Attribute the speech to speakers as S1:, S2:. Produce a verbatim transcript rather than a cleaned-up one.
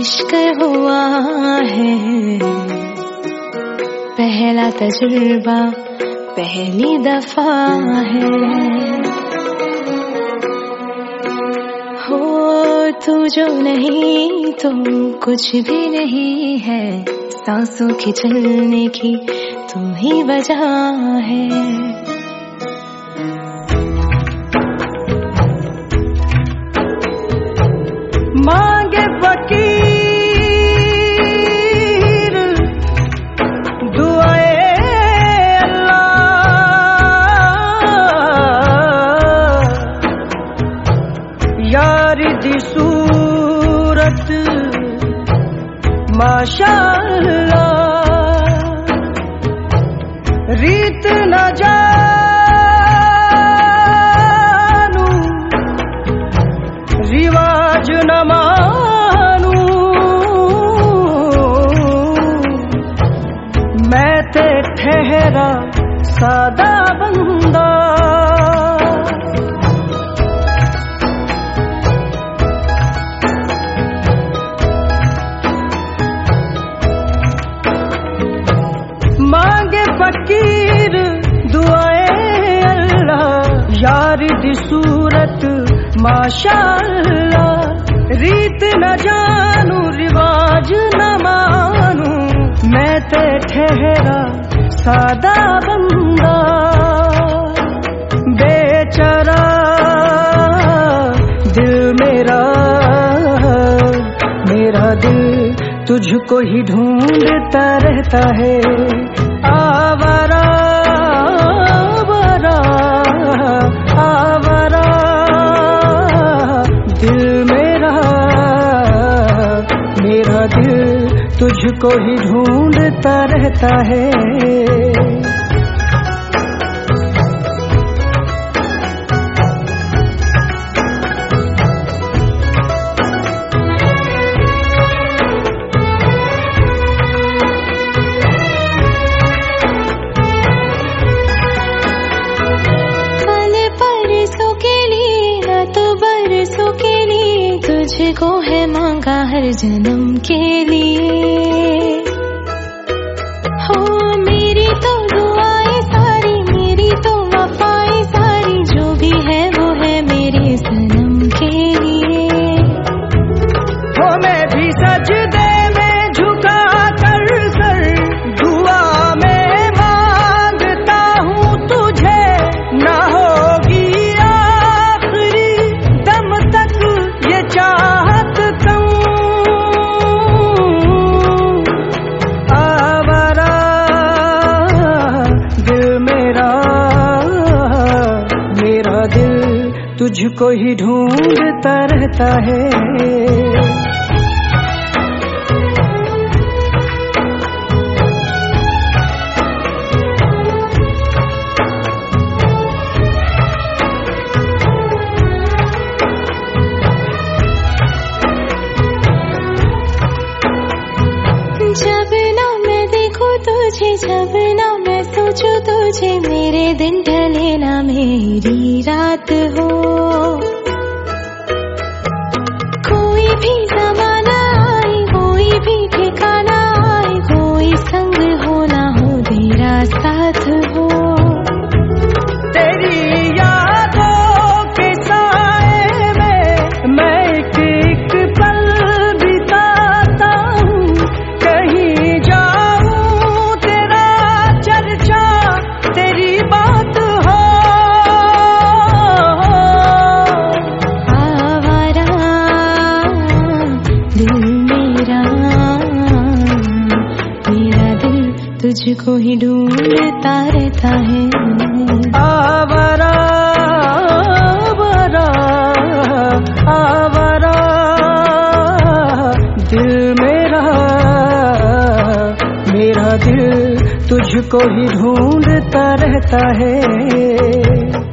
S1: इश्क हुआ है, पहला तजुर्बा पहली दफा है। हो तू जो नहीं तो कुछ भी नहीं है, सांसों के चलने की तू ही वजह है।
S2: मांगे फकीर दुआए अल्लाह, यार दी सूरत माशाअल्लाह, रीत न जानू रिवाज न मानू, मैं ते ठहरा सादा बंदा। मांगे फकीर दुआए अल्लाह, यार दी सूरत माशाअल्लाह, रीत न जानू रिवाज न मानू, मैं ते ठहरा सादा बंदा। बेचारा दिल मेरा, मेरा दिल तुझको ही ढूंढता रहता है। आवारा आवारा आवारा दिल मेरा, मेरा दिल तुझको ही ढूंढता रहता है।
S1: तुझको है मांगा हर जन्म के लिए, हो मेरी तो दुआएं सारी, मेरी तो वफाएं सारी, जो भी है वो है मेरे सनम के लिए।
S2: हो मैं भी सजदे में झुका कर सर, दुआ में मांगता हूँ तुझे, ना होगी आखिरी दम तक ये चाहत कम। आवारा दिल मेरा, मेरा दिल तुझको ही ढूंढता रहता है।
S1: जब ना मैं देखूं तुझे, जब ना मैं सोचूं तुझे, मेरे दिन ढले ना मेरी रात हो। कोई भी ज़माना आए, कोई भी ठिकाना आए, कोई संग हो ना हो तेरा साथ हो।
S2: तेरी यादों के साए में मैं एक एक पल बिताता हूँ, कहीं जाऊँ तेरा चर्चा तेरी बात हो।
S1: आवारा दिल मेरा, मेरा दिल तुझको ही ढूंढता रहता है।
S2: आवारा आवारा आवारा दिल मेरा, मेरा दिल तुझको ही ढूंढता रहता है।